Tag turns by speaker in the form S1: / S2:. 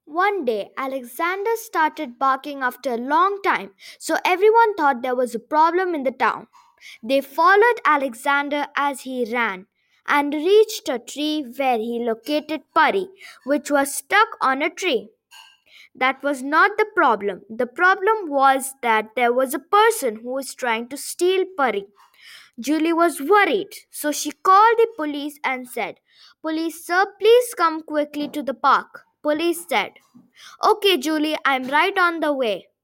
S1: One day, Alexander started barking after a long time, so everyone thought there was a problem in the town. They followed Alexander as he ran and reached a tree where he located Puri, which was stuck on a tree. That was not the problem. The problem was that there was a person who was trying to steal Puri. Julie was worried, so she called the police and said, "Police, sir, please come quickly to the park." Police said, "Okay, Julie, I'm right on the way."